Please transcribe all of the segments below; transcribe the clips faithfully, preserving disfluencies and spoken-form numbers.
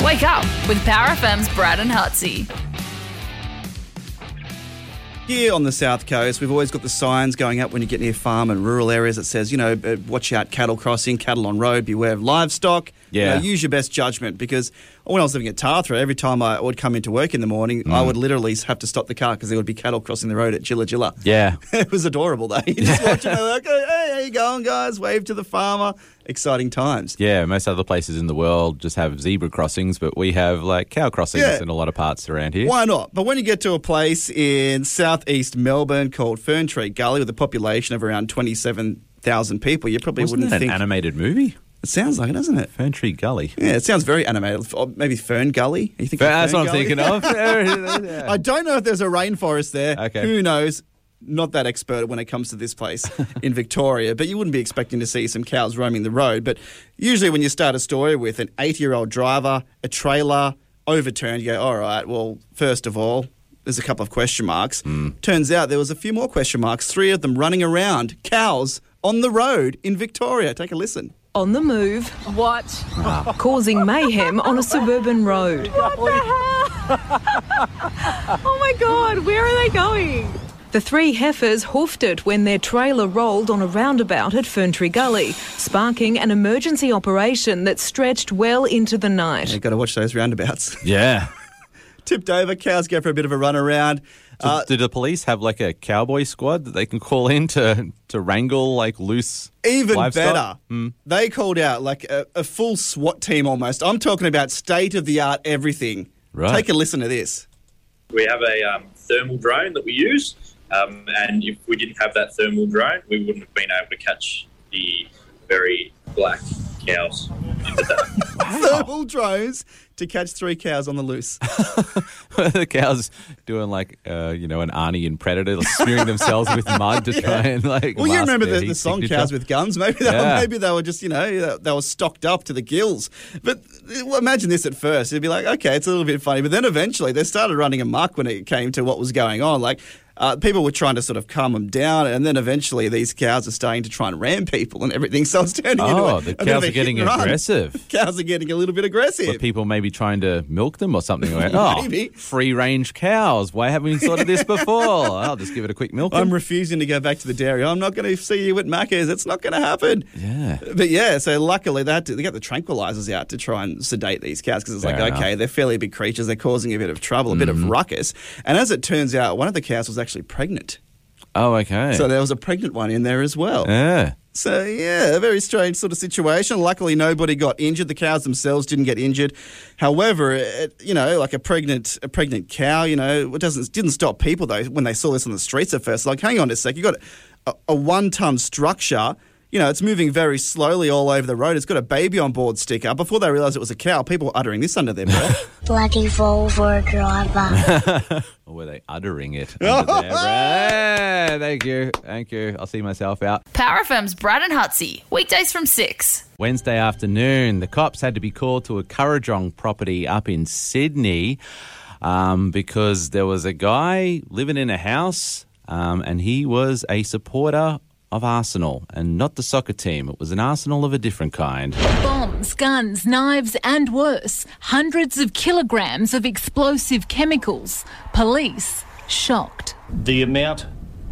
Wake up with Power F M's Brad and Hutsy. Here on the South Coast, we've always got the signs going up when you get near farm and rural areas that says, you know, uh, watch out, cattle crossing, cattle on road, beware of livestock. Yeah. You know, use your best judgment, because when I was living at Tarthra, every time I would come into work in the morning, Mm. I would literally have to stop the car because there would be cattle crossing the road at Jilla Jilla. Yeah. It was adorable, though. You just watch it, like, hey, how you going, guys? Wave to the farmer. Exciting times. Yeah, most other places in the world just have zebra crossings, but we have like cow crossings Yeah. in a lot of parts around here. Why not? But when you get to a place in southeast Melbourne called Ferntree Gully with a population of around twenty-seven thousand people, you probably Wasn't wouldn't that think... an animated movie? It sounds like it, doesn't it? Ferntree Gully. Yeah, it sounds very animated. Or maybe Fern Gully? Are you thinking But of that's Fern what I'm Gully? thinking of. I don't know if there's a rainforest there. Okay. Who knows? Not that expert when it comes to this place in Victoria, but you wouldn't be expecting to see some cows roaming the road. But usually when you start a story with an eighty-year-old driver, a trailer, overturned, you go, all right, well, first of all, there's a couple of question marks. Mm. Turns out there was a few more question marks, three of them running around, cows on the road in Victoria. Take a listen. On the move. What? Causing mayhem on a suburban road. What the hell? Oh my God, where are they going? The three heifers hoofed it when their trailer rolled on a roundabout at Ferntree Gully, sparking an emergency operation that stretched well into the night. You've got to watch those roundabouts. Yeah. Tipped over, cows go for a bit of a run around. Do, Uh, do the police have like a cowboy squad that they can call in to, to wrangle like loose Even livestock? better, they called out like a, a full SWAT team almost. I'm talking about state-of-the-art everything. Right. Take a listen to this. We have a um, thermal drone that we use, um, and if we didn't have that thermal drone, we wouldn't have been able to catch the very black cows in the day. Thermal drones to catch three cows on the loose. The cows doing like, uh, you know, an Arnie in Predator, like smearing themselves with mud to try and like. Well, you mask remember their the, the heat song signature. Cows with Guns? Maybe they, Yeah. were, maybe they were just, you know, they were stocked up to the gills. But well, imagine this at first. It'd be like, okay, it's a little bit funny. But then eventually they started running amok when it came to what was going on. Like, uh, people were trying to sort of calm them down. And then eventually these cows are starting to try and ram people and everything. So it's turning into Oh, a, the a bit of cows a are getting hit and run. aggressive. Cows are getting a little bit aggressive. Were people maybe trying to milk them or something? Like, oh, Maybe. free-range cows. Why haven't we thought of this before? I'll just give it a quick milk. I'm refusing to go back to the dairy. I'm not going to see you at Macca's. It's not going to happen. Yeah. But yeah, so luckily they had to, they got the tranquilizers out to try and sedate these cows because it's Fair like, enough. okay, they're fairly big creatures. They're causing a bit of trouble, a bit Mm-hmm. of ruckus. And as it turns out, one of the cows was actually pregnant. Oh, okay. So there was a pregnant one in there as well. yeah. So, yeah, a very strange sort of situation. Luckily, nobody got injured. The cows themselves didn't get injured. However, it, you know, like a pregnant a pregnant cow, you know, it doesn't didn't stop people, though, when they saw this on the streets at first. Like, hang on a sec, you got a, a one-ton structure. You know, it's moving very slowly all over the road. It's got a baby on board sticker. Before they realised it was a cow, people were uttering this under their breath. Bloody Volvo driver. Or were they uttering it? under their breath? Thank you. Thank you. I'll see myself out. Power F M's Brad and Hutsy. Weekdays from six. Wednesday afternoon, the cops had to be called to a Currajong property up in Sydney um, because there was a guy living in a house um, and he was a supporter of Arsenal and not the soccer team. It was an Arsenal of a different kind. Bombs, guns, knives and worse. Hundreds of kilograms of explosive chemicals. Police shocked. The amount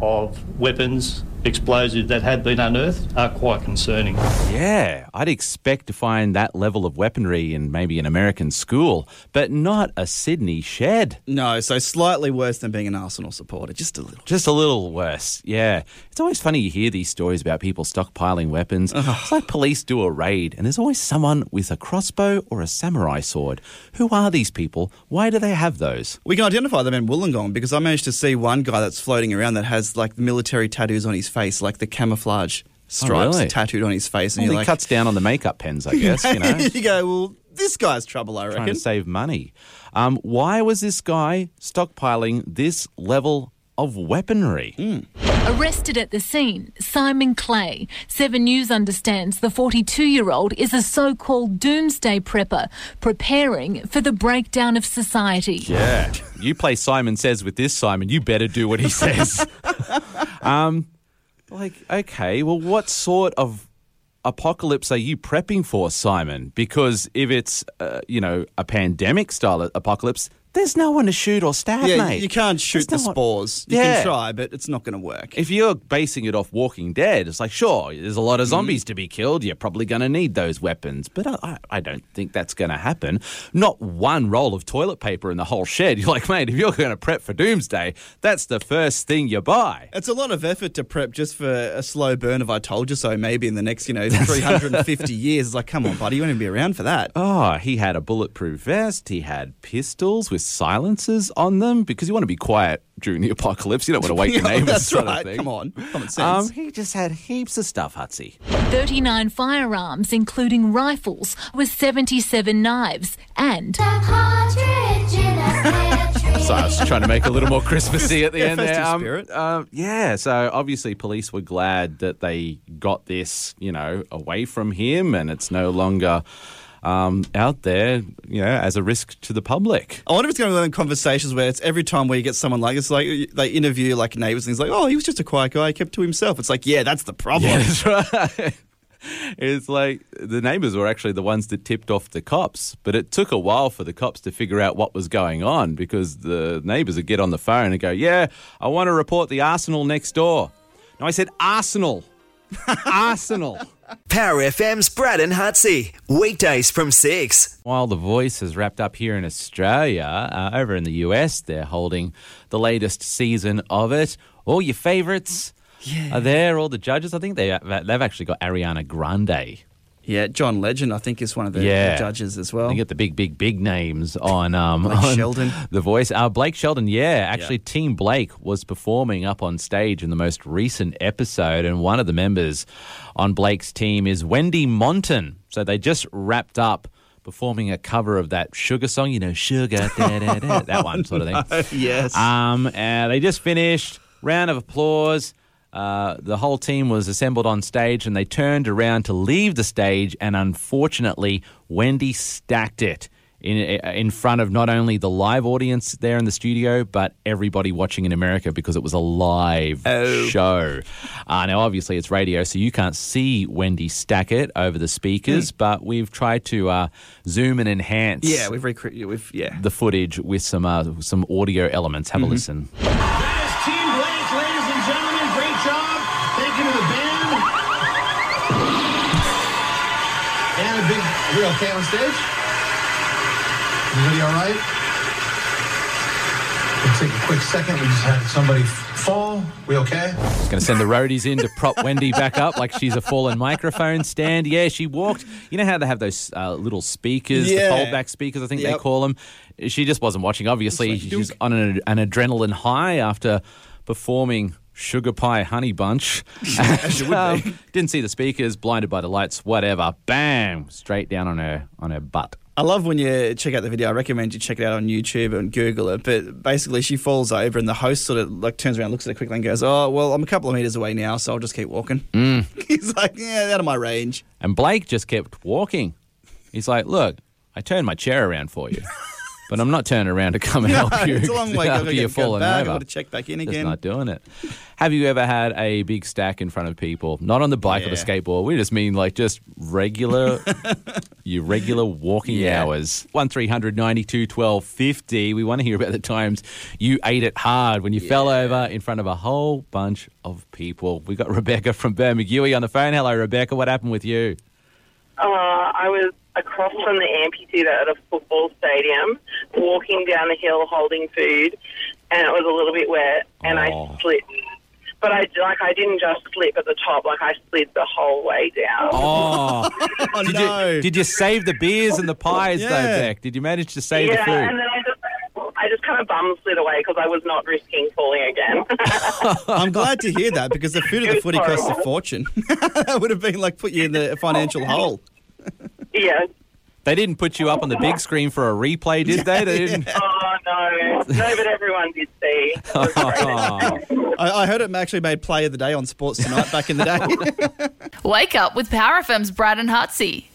of weapons, explosives that have been unearthed are quite concerning. Yeah, I'd expect to find that level of weaponry in maybe an American school, but not a Sydney shed. No, so slightly worse than being an Arsenal supporter, just a little. Just a little worse, yeah. It's always funny you hear these stories about people stockpiling weapons. It's like police do a raid and there's always someone with a crossbow or a samurai sword. Who are these people? Why do they have those? We can identify them in Wollongong because I managed to see one guy that's floating around that has like military tattoos on his face, like the camouflage stripes really? tattooed on his face. And Well, you're he like, cuts down on the makeup pens, I guess, you know. you go, well, this guy's trouble, I Trying reckon. to save money. Um, why was this guy stockpiling this level of weaponry? Mm. Arrested at the scene, Simon Clay. Seven News understands the forty-two-year-old is a so-called doomsday prepper, preparing for the breakdown of society. Yeah. You play Simon Says with this, Simon. You better do what he says. um, like, okay, well, what sort of apocalypse are you prepping for, Simon? Because if it's, uh, you know, a pandemic-style apocalypse, there's no one to shoot or stab, yeah, mate. you can't shoot There's the no one- spores. You Yeah. can try, but it's not going to work. If you're basing it off Walking Dead, it's like, sure, there's a lot of zombies to be killed. You're probably going to need those weapons. But I, I don't think that's going to happen. Not one roll of toilet paper in the whole shed. You're like, mate, if you're going to prep for doomsday, that's the first thing you buy. It's a lot of effort to prep just for a slow burn of I told you so maybe in the next, you know, three hundred fifty years. It's like, come on, buddy, you won't even be around for that. Oh, he had a bulletproof vest. He had pistols with silencers on them because you want to be quiet during the apocalypse. You don't want to wake your Yeah, neighbours. that's sort right. Of thing. Come on. Common sense. Um, he just had heaps of stuff, Hutsy. thirty-nine firearms, including rifles, with seventy-seven knives and... So I was trying to make it a little more Christmassy at the Yeah, end there. festive Um, spirit. uh, yeah, so obviously police were glad that they got this, you know, away from him and it's no longer um, out there, you know, as a risk to the public. I wonder if it's going to be one of the conversations where it's every time where you get someone like, it's like they interview like neighbours and he's like, oh, he was just a quiet guy, he kept to himself. It's like, yeah, that's the problem. Yeah, that's right. It's like the neighbours were actually the ones that tipped off the cops, but it took a while for the cops to figure out what was going on because the neighbours would get on the phone and go, yeah, I want to report the arsenal next door. No, I said arsenal. Arsenal. Power F M's Brad and Hutsy. Weekdays from six. While The Voice is wrapped up here in Australia, uh, over in the U S, they're holding the latest season of it. All your favourites Yeah. are there, all the judges. I think they, they've actually got Ariana Grande. Yeah, John Legend, I think, is one of the, Yeah. the judges as well. They get the big, big, big names on, um, Blake on Sheldon. The Voice. Uh, Blake Sheldon, yeah. Actually, Team Blake was performing up on stage in the most recent episode, and one of the members on Blake's team is Wendy Monton. So they just wrapped up performing a cover of that Sugar song, you know, Sugar, da, da, da, that one sort of thing. Yes. Um, and they just finished. Round of applause. Uh, the whole team was assembled on stage and they turned around to leave the stage, and unfortunately, Wendy stacked it in in front of not only the live audience there in the studio, but everybody watching in America because it was a live Oh. show. Uh, now, obviously, it's radio, so you can't see Wendy stack it over the speakers, but we've tried to uh, zoom and enhance yeah, we've recreated, we've, yeah. the footage with some uh, some audio elements. Have a listen. That is Team Blake, ladies and gentlemen. Great job. Thank you to the band. And a big, are we okay on stage? Everybody all right? We'll take a quick second. We just had somebody fall. We okay? Going to send the roadies in to prop Wendy back up like she's a fallen microphone stand. Yeah, she walked. You know how they have those uh, little speakers, Yeah. the fold-back speakers, I think they Yep. call them. She just wasn't watching. Obviously, It's like, she's on an, an adrenaline high after performing Sugar Pie Honey Bunch. As you would And, be. um, didn't see the speakers, blinded by the lights, whatever. Bam! Straight down on her on her butt. I love when you check out the video. I recommend you check it out on YouTube and Google it. But basically, she falls over and the host sort of like turns around, looks at her quickly and goes, oh, well, I'm a couple of metres away now, so I'll just keep walking. Mm. He's like, yeah, out of my range. And Blake just kept walking. He's like, look, I turned my chair around for you, but I'm not turning around to come and No, help you. it's a long way. I've got after to you're get, get falling back. I've over. got to check back in Just again. not doing it. Have you ever had a big stack in front of people? Not on the bike or the Yeah. skateboard. We just mean like just regular, your regular walking Yeah. hours. one three hundred ninety-two twelve fifty. We want to hear about the times you ate it hard when you fell over in front of a whole bunch of people. We got Rebecca from Bermagui on the phone. Hello, Rebecca. What happened with you? Uh, I was across from the amphitheatre at a football stadium, walking down the hill holding food, and it was a little bit wet, and Oh. I slipped. But I like I didn't just slip at the top; like I slid the whole way down. Oh, Oh, did no. you did you save the beers and the pies though, Yeah. Beck? Did you manage to save yeah, the food? and then I just I just kind of bum slid away because I was not risking falling again. I'm glad to hear that because the food at the It was footy costs a horrible. fortune. That would have been like put you in the financial hole. yeah. They didn't put you up on the big screen for a replay, did they? They didn't. Oh no, no, but everyone did see. It was great. I, I heard it actually made Play of the Day on Sports Tonight back in the day. Wake up with Power F M's Brad and Hutsy.